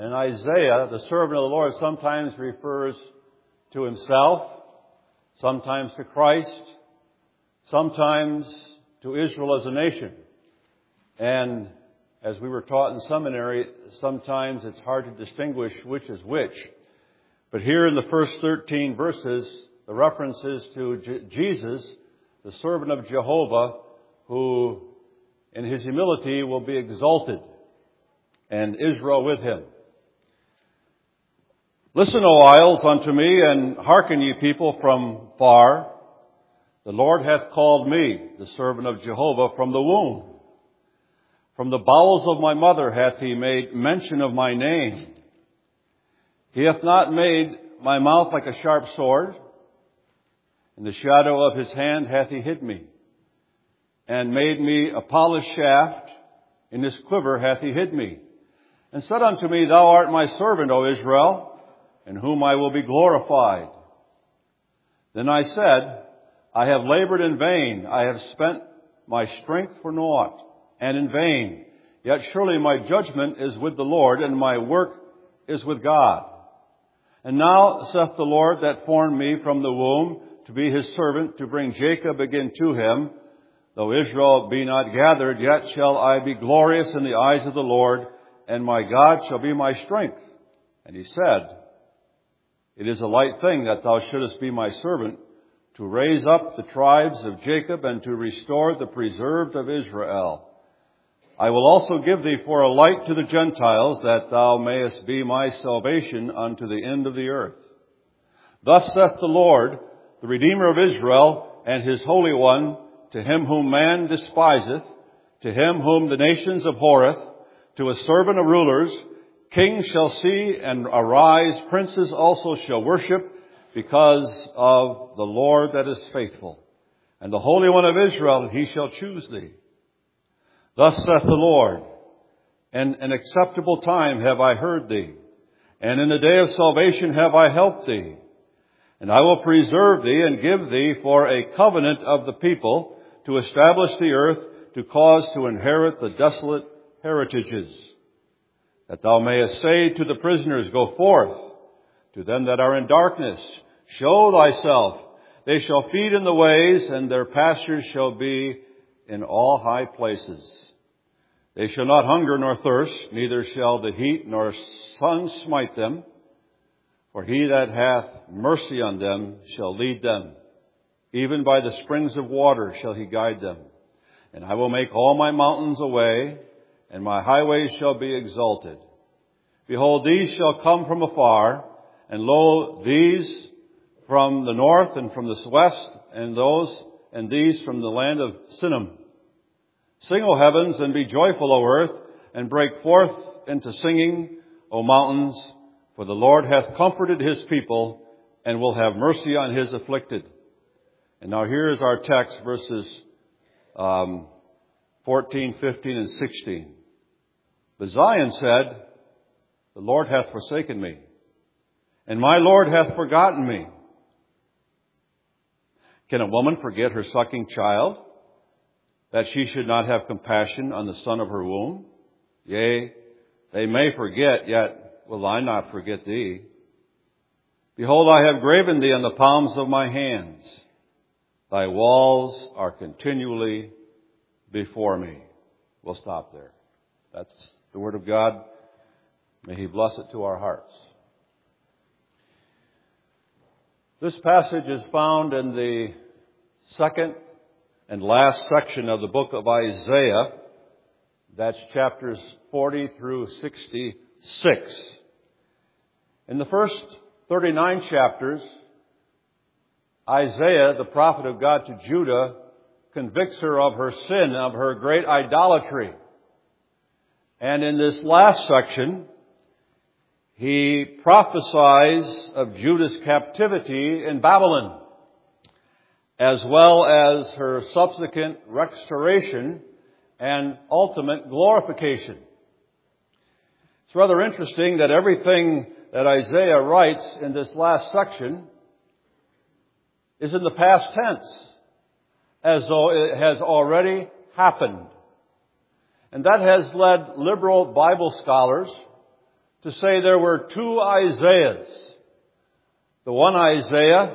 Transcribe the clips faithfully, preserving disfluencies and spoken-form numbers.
And Isaiah, the servant of the Lord, sometimes refers to himself, sometimes to Christ, sometimes to Israel as a nation. And as we were taught in seminary, sometimes it's hard to distinguish which is which. But here in the first thirteen verses, the reference is to J- Jesus, the servant of Jehovah, who in his humility will be exalted, and Israel with him. Listen, O isles, unto me, and hearken, ye people from far. The Lord hath called me, the servant of Jehovah, from the womb. From the bowels of my mother hath he made mention of my name. He hath not made my mouth like a sharp sword. In the shadow of his hand hath he hid me, and made me a polished shaft. In his quiver hath he hid me, and said unto me, Thou art my servant, O Israel, in whom I will be glorified. Then I said, I have labored in vain. I have spent my strength for naught, and in vain. Yet surely my judgment is with the Lord, and my work is with God. And now saith the Lord that formed me from the womb to be his servant, to bring Jacob again to him. Though Israel be not gathered, yet shall I be glorious in the eyes of the Lord, and my God shall be my strength. And he said, It is a light thing that thou shouldest be my servant, to raise up the tribes of Jacob, and to restore the preserved of Israel. I will also give thee for a light to the Gentiles, that thou mayest be my salvation unto the end of the earth. Thus saith the Lord, the Redeemer of Israel, and his Holy One, to him whom man despiseth, to him whom the nations abhorreth, to a servant of rulers, kings shall see and arise, princes also shall worship, because of the Lord that is faithful, and the Holy One of Israel, he shall choose thee. Thus saith the Lord, in an acceptable time have I heard thee, and in the day of salvation have I helped thee. And I will preserve thee and give thee for a covenant of the people, to establish the earth, to cause to inherit the desolate heritages. That thou mayest say to the prisoners, Go forth. To them that are in darkness, show thyself. They shall feed in the ways, and their pastures shall be in all high places. They shall not hunger nor thirst, neither shall the heat nor sun smite them. For he that hath mercy on them shall lead them. Even by the springs of water shall he guide them. And I will make all my mountains a way, and my highways shall be exalted. Behold, these shall come from afar, and lo, these from the north and from the west, and those and these from the land of Sinim. Sing, O heavens, and be joyful, O earth, and break forth into singing, O mountains, for the Lord hath comforted his people, and will have mercy on his afflicted. And now here is our text, verses um, fourteen, fifteen, and sixteen. But Zion said, The Lord hath forsaken me, and my Lord hath forgotten me. Can a woman forget her sucking child, that she should not have compassion on the son of her womb? Yea, they may forget, yet will I not forget thee. Behold, I have graven thee on the palms of my hands. Thy walls are continually before me. We'll stop there. That's the word of God. May he bless it to our hearts. This passage is found in the second and last section of the book of Isaiah. That's chapters forty through sixty-six. In the first thirty-nine chapters, Isaiah, the prophet of God to Judah, convicts her of her sin, of her great idolatry. And in this last section, he prophesies of Judah's captivity in Babylon, as well as her subsequent restoration and ultimate glorification. It's rather interesting that everything that Isaiah writes in this last section is in the past tense, as though it has already happened. And that has led liberal Bible scholars to say there were two Isaiahs. The one Isaiah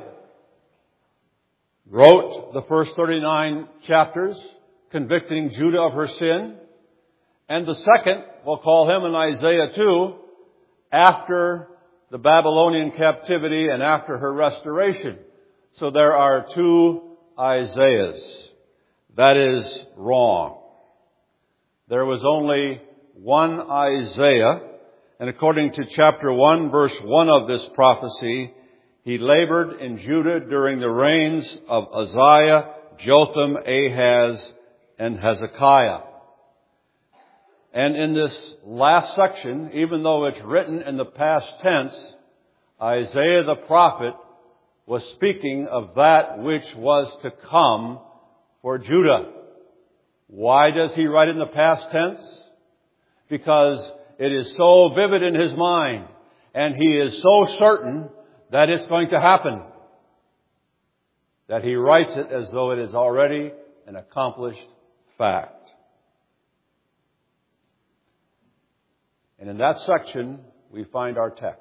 wrote the first thirty-nine chapters, convicting Judah of her sin. And the second, we'll call him an Isaiah too, after the Babylonian captivity and after her restoration. So there are two Isaiahs. That is wrong. There was only one Isaiah, and according to chapter one, verse one of this prophecy, he labored in Judah during the reigns of Uzziah, Jotham, Ahaz, and Hezekiah. And in this last section, even though it's written in the past tense, Isaiah the prophet was speaking of that which was to come for Judah. Why does he write in the past tense? Because it is so vivid in his mind, and he is so certain that it's going to happen, that he writes it as though it is already an accomplished fact. And in that section, we find our text.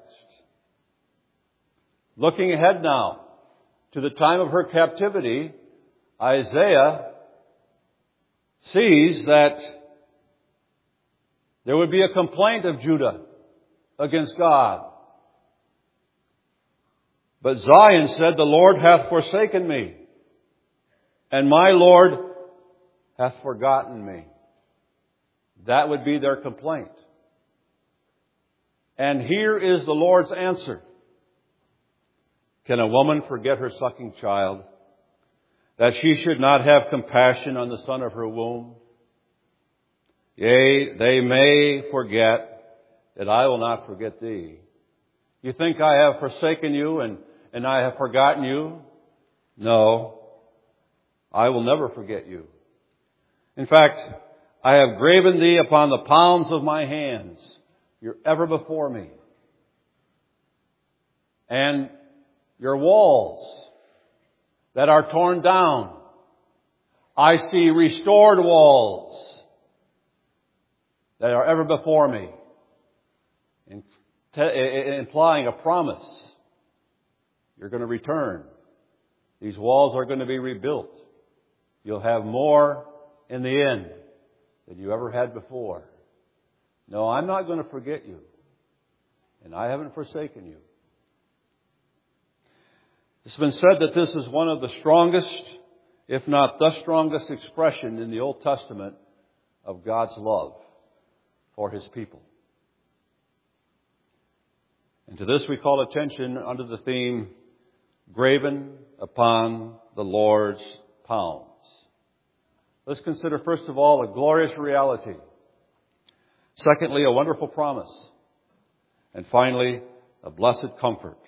Looking ahead now to the time of her captivity, Isaiah sees that there would be a complaint of Judah against God. But Zion said, "The Lord hath forsaken me, and my Lord hath forgotten me." That would be their complaint. And here is the Lord's answer. Can a woman forget her sucking child, that she should not have compassion on the son of her womb? Yea, they may forget, that I will not forget thee. You think I have forsaken you and, and I have forgotten you? No, I will never forget you. In fact, I have graven thee upon the palms of my hands. You're ever before me. And your walls that are torn down, I see restored walls that are ever before me, implying a promise. You're going to return. These walls are going to be rebuilt. You'll have more in the end than you ever had before. No, I'm not going to forget you. And I haven't forsaken you. It's been said that this is one of the strongest, if not the strongest expression in the Old Testament of God's love for His people. And to this we call attention under the theme, graven upon the Lord's palms. Let's consider first of all a glorious reality. Secondly, a wonderful promise. And finally, a blessed comfort.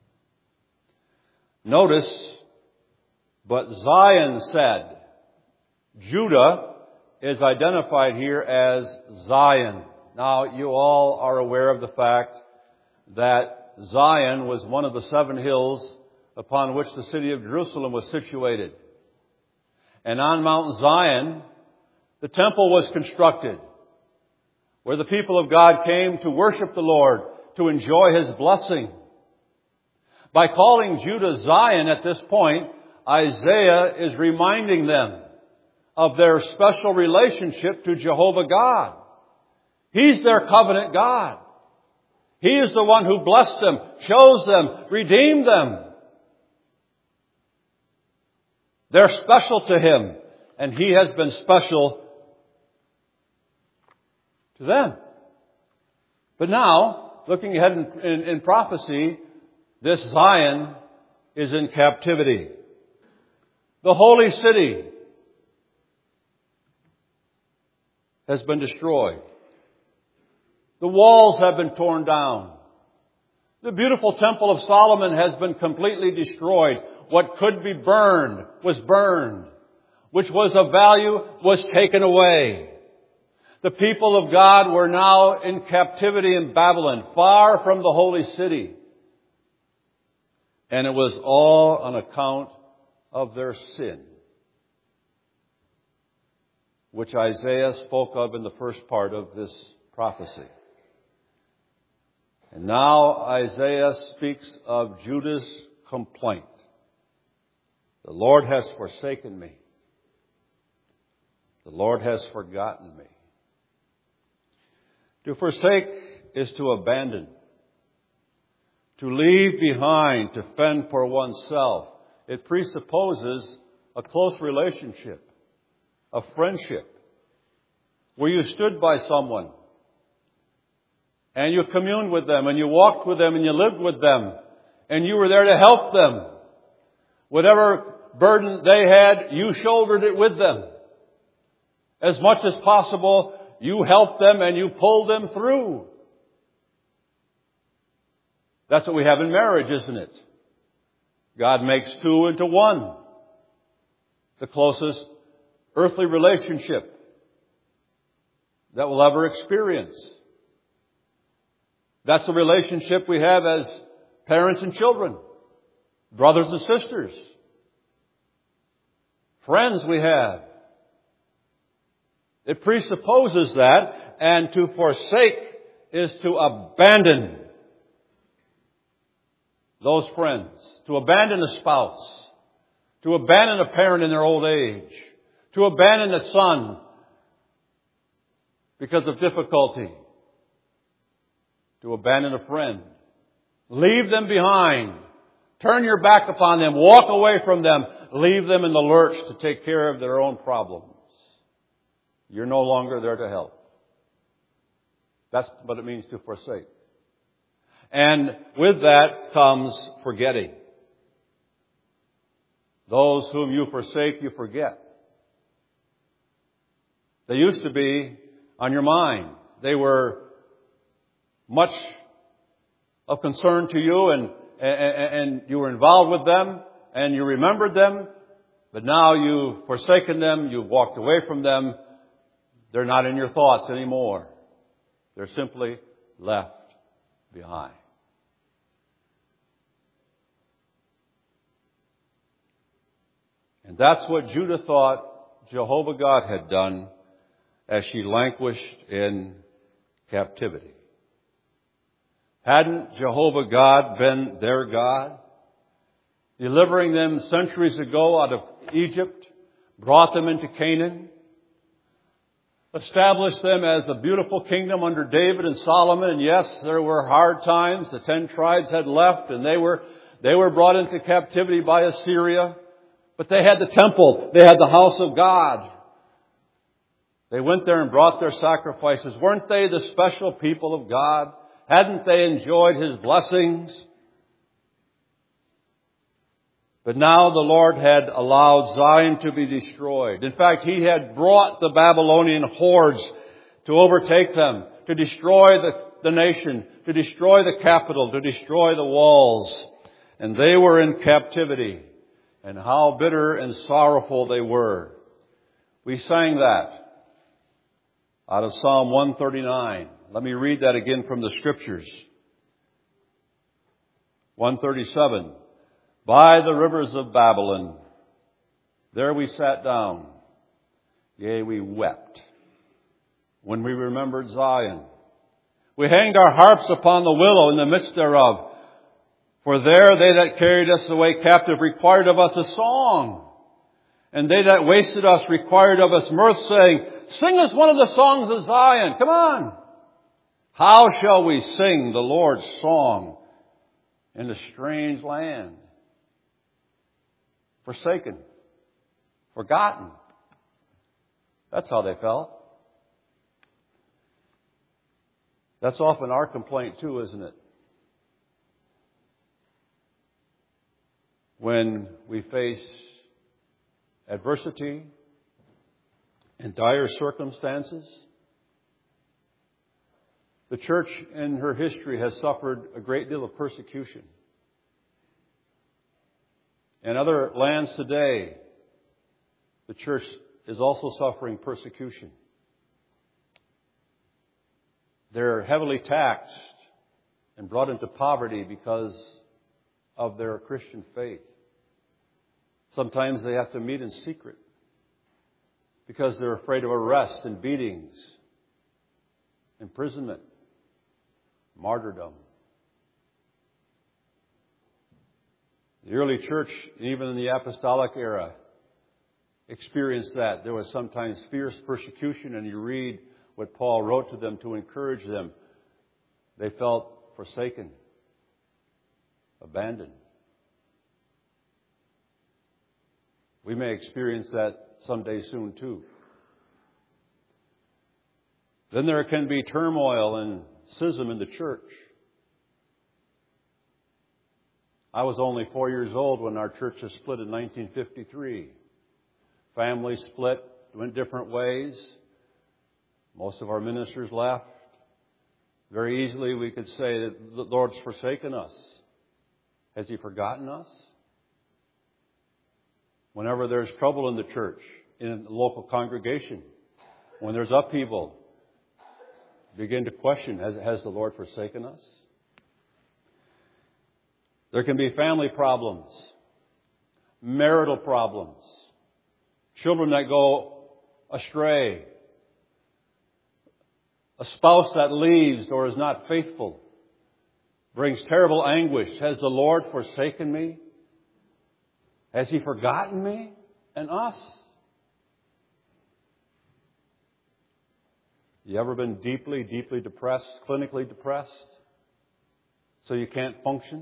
Notice, but Zion said. Judah is identified here as Zion. Now, you all are aware of the fact that Zion was one of the seven hills upon which the city of Jerusalem was situated. And on Mount Zion, the temple was constructed, where the people of God came to worship the Lord, to enjoy His blessing. By calling Judah Zion at this point, Isaiah is reminding them of their special relationship to Jehovah God. He's their covenant God. He is the one who blessed them, chose them, redeemed them. They're special to Him, and He has been special to them. But now, looking ahead in, in, in prophecy, this Zion is in captivity. The holy city has been destroyed. The walls have been torn down. The beautiful temple of Solomon has been completely destroyed. What could be burned was burned. Which was of value was taken away. The people of God were now in captivity in Babylon, far from the holy city. And it was all on account of their sin, which Isaiah spoke of in the first part of this prophecy. And now Isaiah speaks of Judah's complaint. The Lord has forsaken me. The Lord has forgotten me. To forsake is to abandon. To leave behind, to fend for oneself. It presupposes a close relationship, a friendship, where you stood by someone and you communed with them and you walked with them and you lived with them and you were there to help them. Whatever burden they had, you shouldered it with them. As much as possible, you helped them and you pulled them through. That's what we have in marriage, isn't it? God makes two into one. The closest earthly relationship that we'll ever experience. That's the relationship we have as parents and children, brothers and sisters, friends we have. It presupposes that, and to forsake is to abandon those friends, to abandon a spouse, to abandon a parent in their old age, to abandon a son because of difficulty, to abandon a friend. Leave them behind. Turn your back upon them. Walk away from them. Leave them in the lurch to take care of their own problems. You're no longer there to help. That's what it means to forsake. And with that comes forgetting. Those whom you forsake, you forget. They used to be on your mind. They were much of concern to you, and, and, and you were involved with them, and you remembered them, but now you've forsaken them, you've walked away from them. They're not in your thoughts anymore. They're simply left behind. And that's what Judah thought Jehovah God had done as she languished in captivity. Hadn't Jehovah God been their God, delivering them centuries ago out of Egypt, brought them into Canaan, established them as a beautiful kingdom under David and Solomon? And yes, there were hard times. The ten tribes had left and they were, they were brought into captivity by Assyria. But they had the temple. They had the house of God. They went there and brought their sacrifices. Weren't they the special people of God? Hadn't they enjoyed His blessings? But now the Lord had allowed Zion to be destroyed. In fact, He had brought the Babylonian hordes to overtake them, to destroy the, the nation, to destroy the capital, to destroy the walls. And they were in captivity. And how bitter and sorrowful they were. We sang that out of Psalm one thirty-nine. Let me read that again from the Scriptures. one thirty-seven. By the rivers of Babylon, there we sat down. Yea, we wept when we remembered Zion. We hanged our harps upon the willow in the midst thereof. For there they that carried us away captive required of us a song. And they that wasted us required of us mirth, saying, Sing us one of the songs of Zion. Come on. How shall we sing the Lord's song in a strange land? Forsaken. Forgotten. That's how they felt. That's often our complaint too, isn't it? When we face adversity and dire circumstances. The church in her history has suffered a great deal of persecution. In other lands today, the church is also suffering persecution. They're heavily taxed and brought into poverty because of their Christian faith. Sometimes they have to meet in secret because they're afraid of arrest and beatings, imprisonment, martyrdom. The early church, even in the apostolic era, experienced that. There was sometimes fierce persecution, and you read what Paul wrote to them to encourage them. They felt forsaken, abandoned. We may experience that someday soon too. Then there can be turmoil and schism in the church. I was only four years old when our church was split in nineteen fifty-three. Families split, went different ways. Most of our ministers left. Very easily we could say that the Lord's forsaken us. Has He forgotten us? Whenever there's trouble in the church, in the local congregation, when there's upheaval, begin to question, has, has the Lord forsaken us? There can be family problems, marital problems, children that go astray, a spouse that leaves or is not faithful, brings terrible anguish. Has the Lord forsaken me? Has He forgotten me and us? You ever been deeply, deeply depressed, clinically depressed, so you can't function?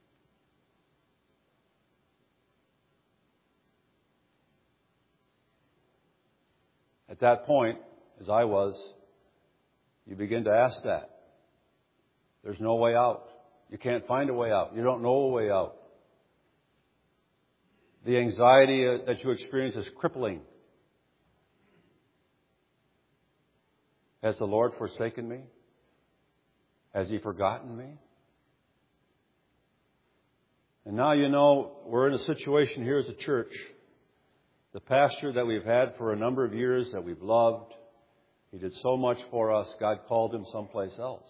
At that point, as I was, you begin to ask that. There's no way out. You can't find a way out. You don't know a way out. The anxiety that you experience is crippling. Has the Lord forsaken me? Has He forgotten me? And now you know we're in a situation here as a church. The pastor that we've had for a number of years that we've loved, he did so much for us, God called him someplace else.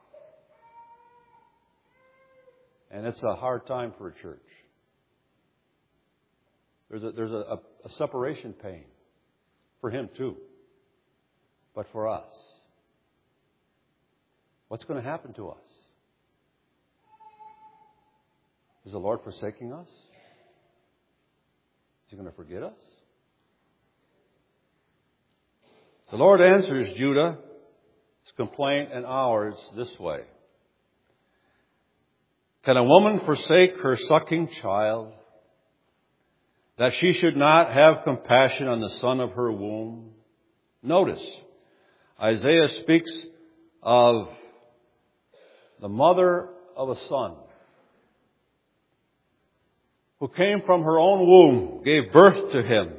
And it's a hard time for a church. There's a, there's a, a separation pain for him too, but for us. What's going to happen to us? Is the Lord forsaking us? Is He going to forget us? The Lord answers Judah's complaint and ours this way. Can a woman forsake her sucking child, that she should not have compassion on the son of her womb? Notice, Isaiah speaks of the mother of a son who came from her own womb, gave birth to him.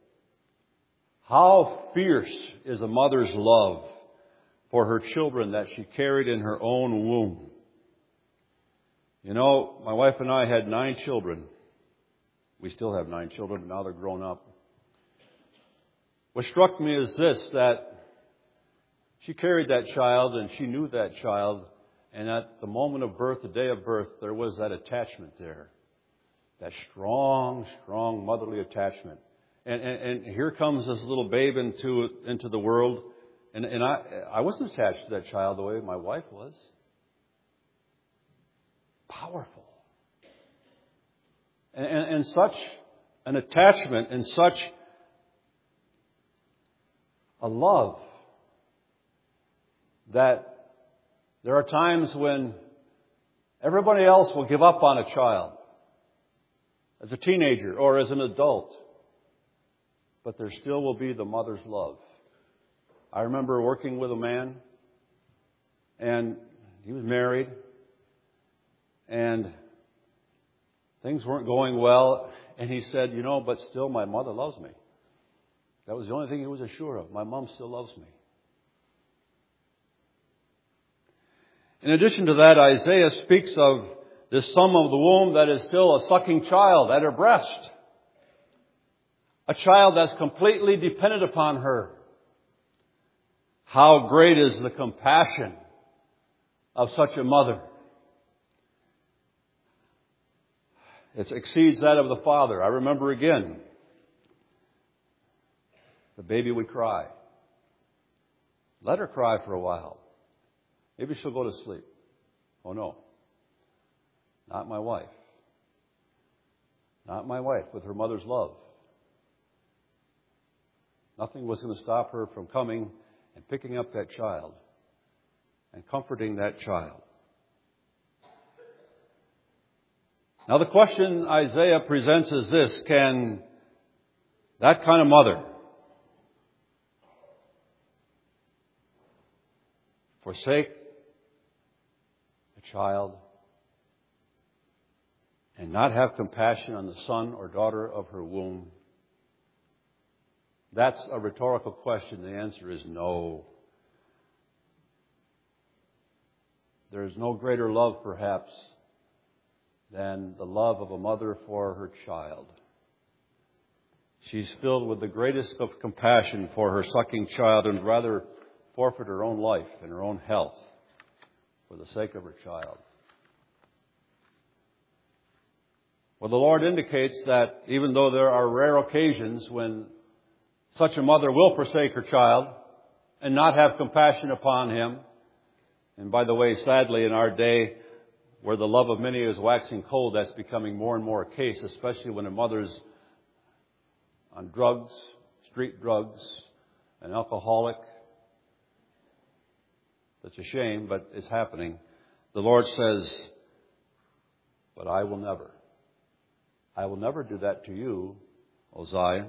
How fierce is a mother's love for her children that she carried in her own womb. You know, my wife and I had nine children. We still have nine children, but now they're grown up. What struck me is this, that she carried that child and she knew that child, and at the moment of birth, the day of birth, there was that attachment there. That strong, strong motherly attachment. And, and, and here comes this little babe into into the world. And, and I I wasn't attached to that child the way my wife was. Powerful. And, and, and such an attachment and such a love that there are times when everybody else will give up on a child as a teenager or as an adult. But there still will be the mother's love. I remember working with a man, and he was married, and things weren't going well, and he said, you know, but still my mother loves me. That was the only thing he was assured of. My mom still loves me. In addition to that, Isaiah speaks of this son of the womb that is still a sucking child at her breast. A child that's completely dependent upon her. How great is the compassion of such a mother. It exceeds that of the father. I remember again, the baby would cry. Let her cry for a while. Maybe she'll go to sleep. Oh no, not my wife. Not my wife, with her mother's love. Nothing was going to stop her from coming and picking up that child and comforting that child. Now the question Isaiah presents is this: can that kind of mother forsake a child and not have compassion on the son or daughter of her womb? That's a rhetorical question. The answer is no. There is no greater love, perhaps, than the love of a mother for her child. She's filled with the greatest of compassion for her sucking child and would rather forfeit her own life and her own health for the sake of her child. Well, the Lord indicates that even though there are rare occasions when such a mother will forsake her child and not have compassion upon him, and by the way, sadly, in our day, where the love of many is waxing cold, that's becoming more and more a case, especially when a mother's on drugs, street drugs, an alcoholic. That's a shame, but it's happening. The Lord says, but I will never. I will never do that to you, O Zion.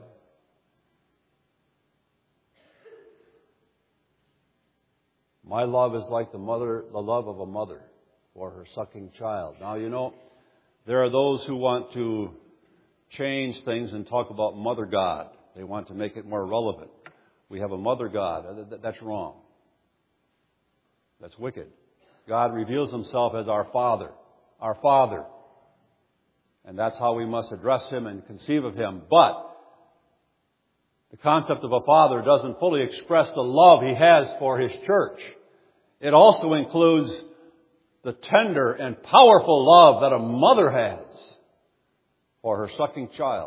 My love is like the mother, the love of a mother for her sucking child. Now, you know, there are those who want to change things and talk about Mother God. They want to make it more relevant. We have a Mother God. That's wrong. That's wicked. God reveals Himself as our Father. Our Father. And that's how we must address Him and conceive of Him. But the concept of a father doesn't fully express the love He has for His church. It also includes the tender and powerful love that a mother has for her sucking child.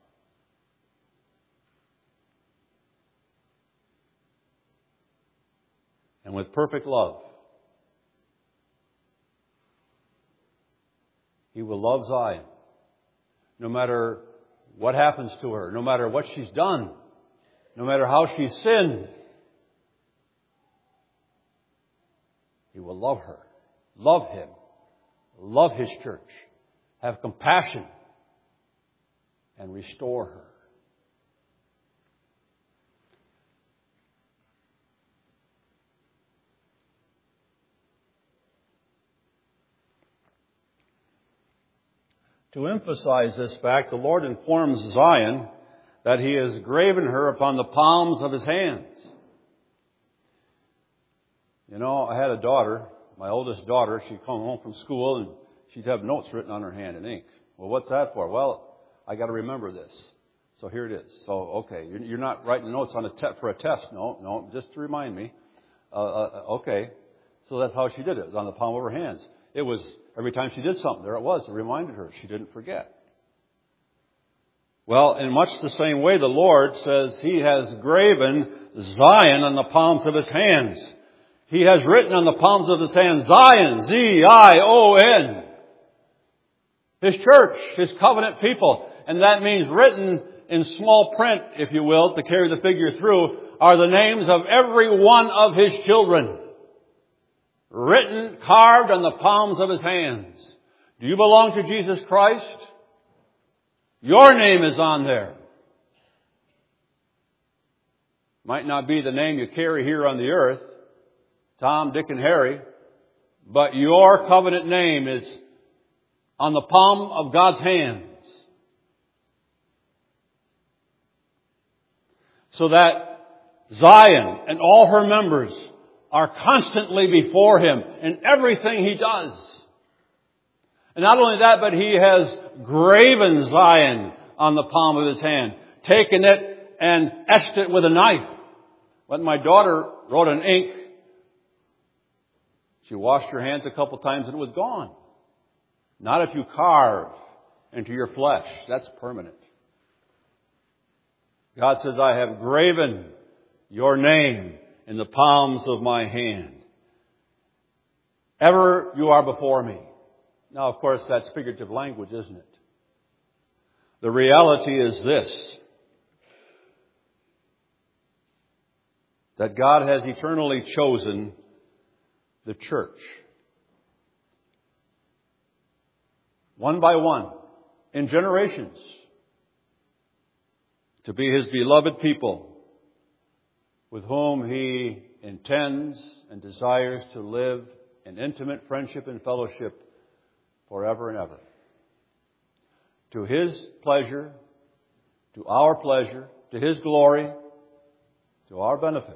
And with perfect love, He will love Zion, no matter what happens to her, no matter what she's done, no matter how she's sinned. He will love her, love Him, love His church, have compassion, and restore her. To emphasize this fact, the Lord informs Zion that He has graven her upon the palms of His hands. You know, I had a daughter, my oldest daughter. She'd come home from school and she'd have notes written on her hand in ink. Well, what's that for? Well, I got to remember this. So here it is. So, okay, you're not writing notes on a te- for a test. No, no, just to remind me. Uh, uh, okay. So that's how she did it. It was on the palm of her hands. It was every time she did something, there it was. It reminded her. She didn't forget. Well, in much the same way, the Lord says He has graven Zion on the palms of His hands. He has written on the palms of His hands, Zion, Z I O N. His church, His covenant people. And that means written in small print, if you will, to carry the figure through, are the names of every one of His children. Written, carved on the palms of His hands. Do you belong to Jesus Christ? Your name is on there. Might not be the name you carry here on the earth, Tom, Dick, and Harry, but your covenant name is on the palm of God's hands. So that Zion and all her members are constantly before Him in everything He does. And not only that, but He has graven Zion on the palm of His hand, taken it and etched it with a knife. When my daughter wrote in ink, she washed her hands a couple times and it was gone. Not if you carve into your flesh. That's permanent. God says, I have graven your name in the palms of my hand. Ever you are before me. Now, of course, that's figurative language, isn't it? The reality is this, that God has eternally chosen the church. One by one, in generations, to be His beloved people with whom He intends and desires to live in intimate friendship and fellowship forever and ever. To His pleasure, to our pleasure, to His glory, to our benefit.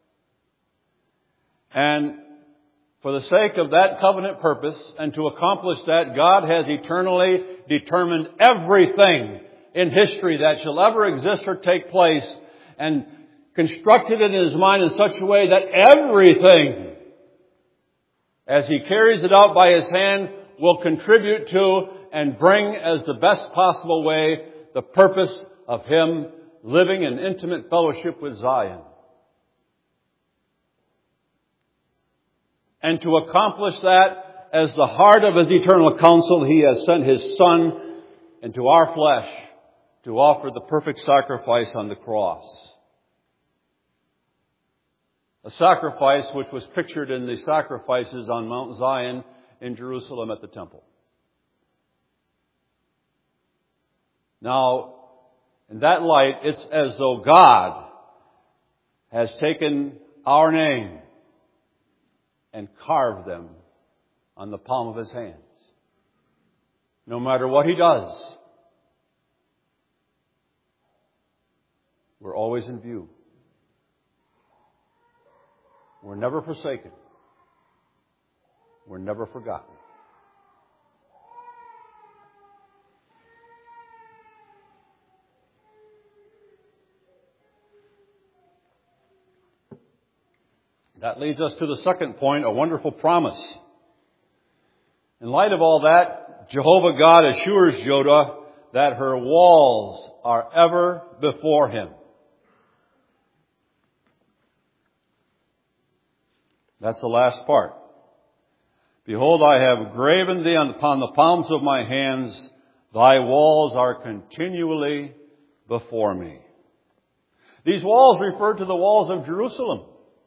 And for the sake of that covenant purpose and to accomplish that, God has eternally determined everything in history that shall ever exist or take place and constructed it in His mind in such a way that everything, as He carries it out by His hand, will contribute to and bring as the best possible way the purpose of Him living in intimate fellowship with Zion. And to accomplish that, as the heart of His eternal counsel, He has sent His Son into our flesh to offer the perfect sacrifice on the cross. A sacrifice which was pictured in the sacrifices on Mount Zion in Jerusalem at the temple. Now, in that light, it's as though God has taken our name and carved them on the palm of His hands. No matter what He does, we're always in view. We're never forsaken. We're never forgotten. That leads us to the second point, a wonderful promise. In light of all that, Jehovah God assures Judah that her walls are ever before Him. That's the last part. Behold, I have graven thee upon the palms of my hands. Thy walls are continually before me. These walls refer to the walls of Jerusalem.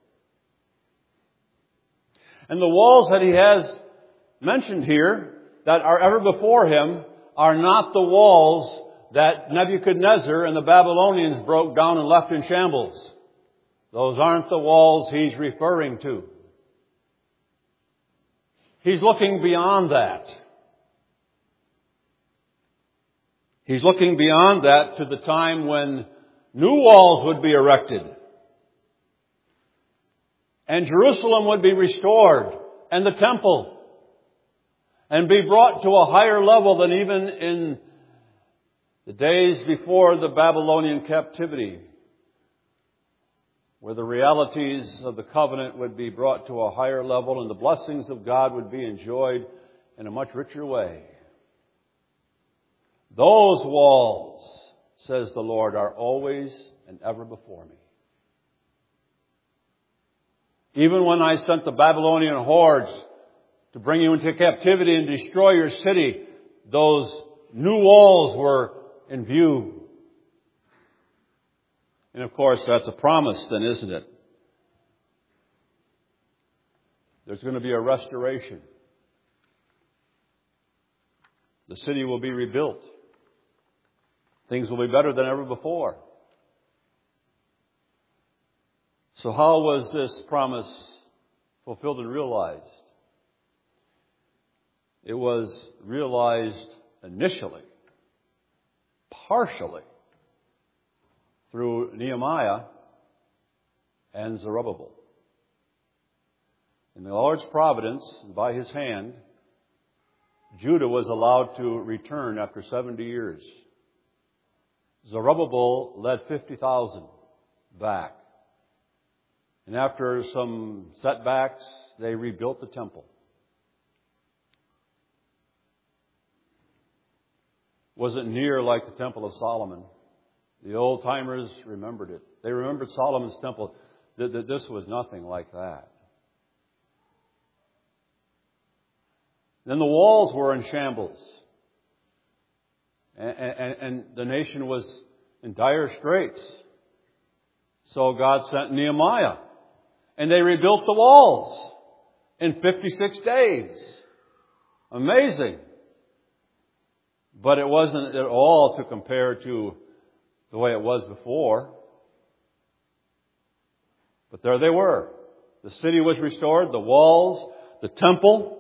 And the walls that He has mentioned here that are ever before Him are not the walls that Nebuchadnezzar and the Babylonians broke down and left in shambles. Those aren't the walls He's referring to. He's looking beyond that. He's looking beyond that to the time when new walls would be erected. And Jerusalem would be restored, and the temple, and be brought to a higher level than even in the days before the Babylonian captivity, where the realities of the covenant would be brought to a higher level and the blessings of God would be enjoyed in a much richer way. Those walls, says the Lord, are always and ever before me. Even when I sent the Babylonian hordes to bring you into captivity and destroy your city, those new walls were in view. And of course, that's a promise then, isn't it? There's going to be a restoration. The city will be rebuilt. Things will be better than ever before. So how was this promise fulfilled and realized? It was realized initially, partially, through Nehemiah and Zerubbabel. In the Lord's providence, by His hand, Judah was allowed to return after seventy years. Zerubbabel led fifty thousand back. And after some setbacks, they rebuilt the temple. Wasn't near like the Temple of Solomon. The old-timers remembered it. They remembered Solomon's temple. That this was nothing like that. Then the walls were in shambles. And, and, and the nation was in dire straits. So God sent Nehemiah. And they rebuilt the walls in fifty-six days. Amazing. But it wasn't at all to compare to the way it was before. But there they were. The city was restored, the walls, the temple.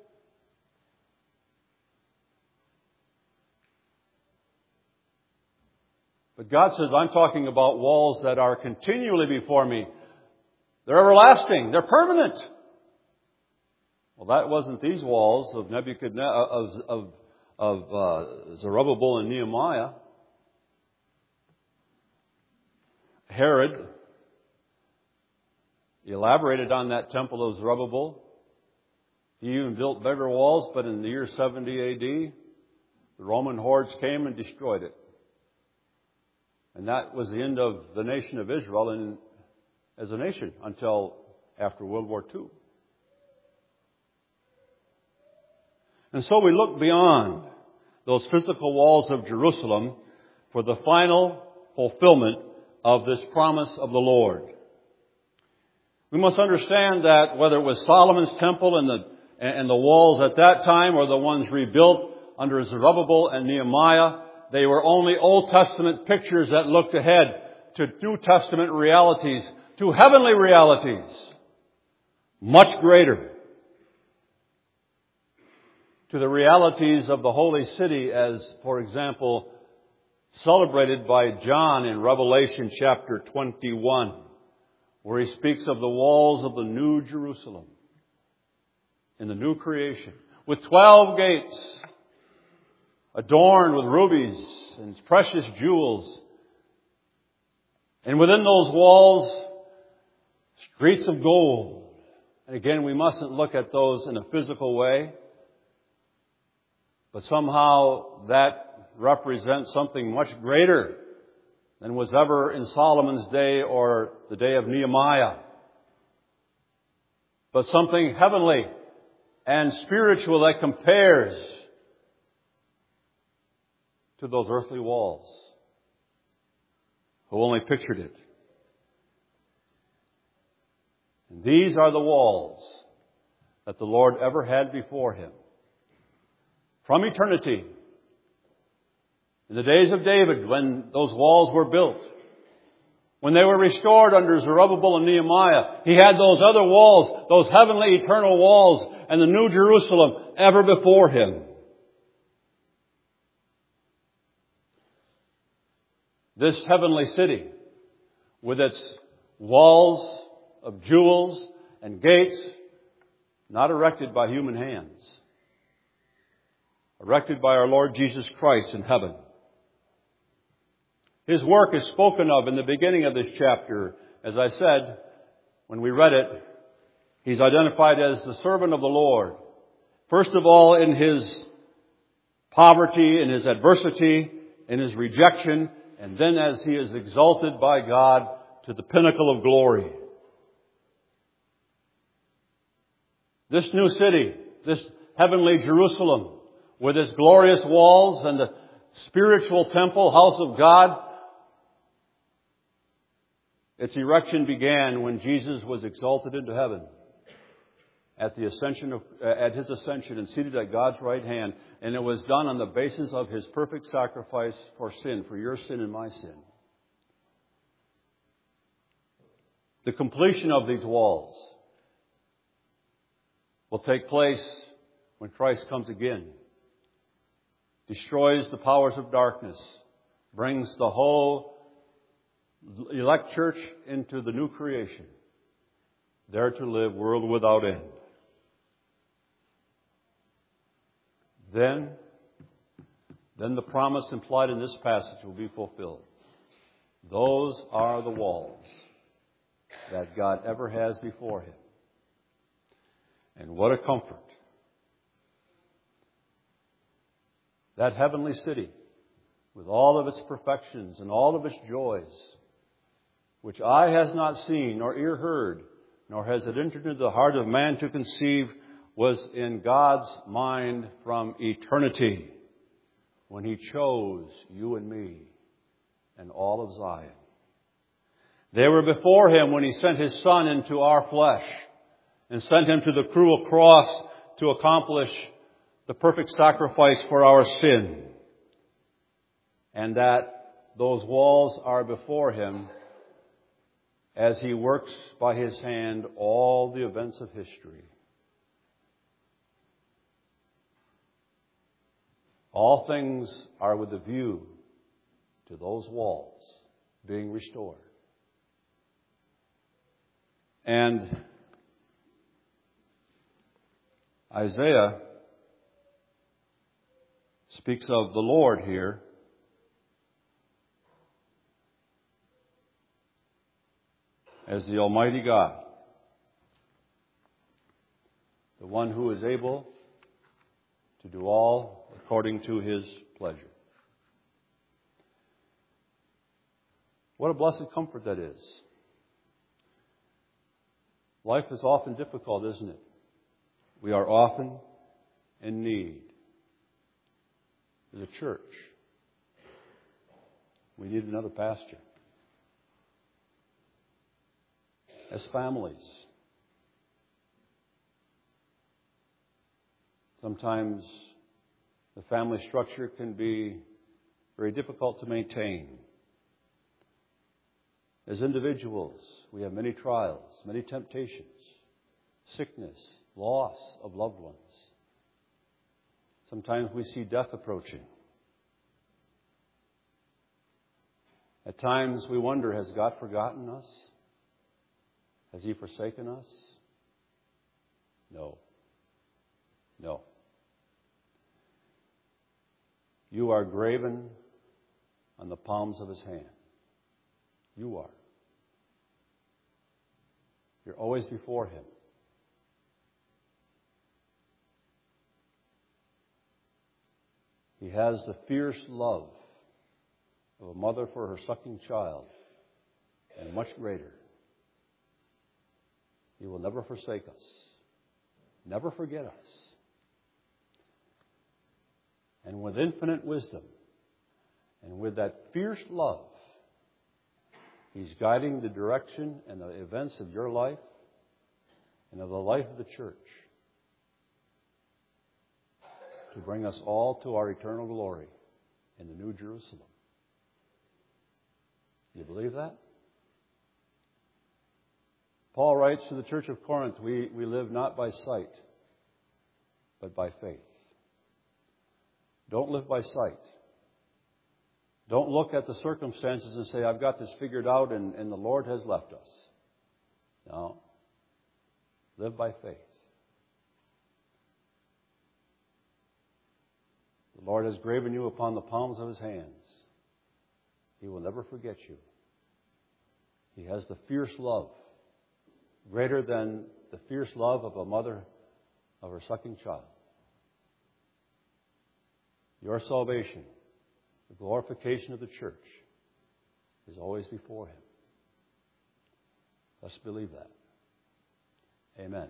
But God says, I'm talking about walls that are continually before me. They're everlasting. They're permanent. Well, that wasn't these walls of Nebuchadnezzar, of, of, of uh, Zerubbabel and Nehemiah. Herod elaborated on that temple of Zerubbabel. He even built bigger walls, but in the year seventy A D, the Roman hordes came and destroyed it. And that was the end of the nation of Israel and as a nation until after World War Two. And so we look beyond those physical walls of Jerusalem for the final fulfillment of this promise of the Lord. We must understand that whether it was Solomon's temple and the, and the walls at that time or the ones rebuilt under Zerubbabel and Nehemiah, they were only Old Testament pictures that looked ahead to New Testament realities, to heavenly realities, much greater, to the realities of the holy city as, for example, celebrated by John in Revelation chapter twenty-one, where he speaks of the walls of the New Jerusalem in the new creation, with twelve gates, adorned with rubies and precious jewels. And within those walls, streets of gold. And again, we mustn't look at those in a physical way. But somehow that represents something much greater than was ever in Solomon's day or the day of Nehemiah. But something heavenly and spiritual that compares to those earthly walls. Who only pictured it. And these are the walls that the Lord ever had before Him. From eternity. In the days of David, when those walls were built. When they were restored under Zerubbabel and Nehemiah, he had those other walls, those heavenly eternal walls, and the New Jerusalem ever before him. This heavenly city, with its walls of jewels and gates, not erected by human hands, erected by our Lord Jesus Christ in heaven. His work is spoken of in the beginning of this chapter. As I said, when we read it, He's identified as the servant of the Lord. First of all, in His poverty, in His adversity, in His rejection, and then as He is exalted by God to the pinnacle of glory. This new city, this heavenly Jerusalem, with its glorious walls and the spiritual temple, house of God, its erection began when Jesus was exalted into heaven at the ascension of, at His ascension and seated at God's right hand. And it was done on the basis of His perfect sacrifice for sin, for your sin and my sin. The completion of these walls will take place when Christ comes again, destroys the powers of darkness, brings the whole elect church into the new creation, there to live world without end. Then, then the promise implied in this passage will be fulfilled. Those are the walls that God ever has before Him. And what a comfort. That heavenly city, with all of its perfections and all of its joys, which eye has not seen, nor ear heard, nor has it entered into the heart of man to conceive, was in God's mind from eternity. when He chose you and me and all of Zion. They were before Him when He sent His Son into our flesh and sent Him to the cruel cross to accomplish the perfect sacrifice for our sin. And that those walls are before Him as He works by His hand all the events of history. All things are with a view to those walls being restored. And Isaiah speaks of the Lord here as the Almighty God, the one who is able to do all according to His pleasure. What a blessed comfort that is. Life is often difficult, isn't it? We are often in need. As a church, we need another pastor. As families, sometimes the family structure can be very difficult to maintain. As individuals, we have many trials, many temptations, sickness, loss of loved ones. Sometimes we see death approaching. At times we wonder, has God forgotten us? Has He forsaken us? No. No. You are graven on the palms of His hand. You are. You're always before Him. He has the fierce love of a mother for her sucking child, and much greater. He will never forsake us, never forget us. And with infinite wisdom, and with that fierce love, He's guiding the direction and the events of your life and of the life of the church to bring us all to our eternal glory in the New Jerusalem. Do you believe that? Paul writes to the church of Corinth, we, we live not by sight, but by faith. Don't live by sight. Don't look at the circumstances and say, I've got this figured out and, and the Lord has left us. No. Live by faith. The Lord has graven you upon the palms of His hands. He will never forget you. He has the fierce love, greater than the fierce love of a mother of her sucking child. Your salvation, the glorification of the church, is always before Him. Let's believe that. Amen.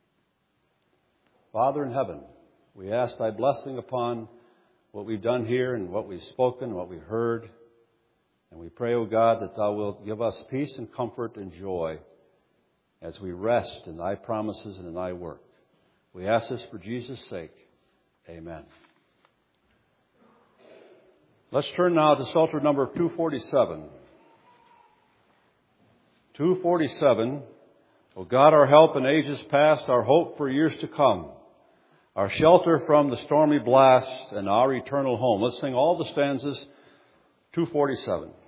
Father in heaven, we ask Thy blessing upon what we've done here and what we've spoken, what we've heard. And we pray, O God, that Thou wilt give us peace and comfort and joy as we rest in Thy promises and in Thy work. We ask this for Jesus' sake. Amen. Let's turn now to Psalter number two forty-seven. two forty-seven. O God, our help in ages past, our hope for years to come, our shelter from the stormy blast, and our eternal home. Let's sing all the stanzas, two forty-seven.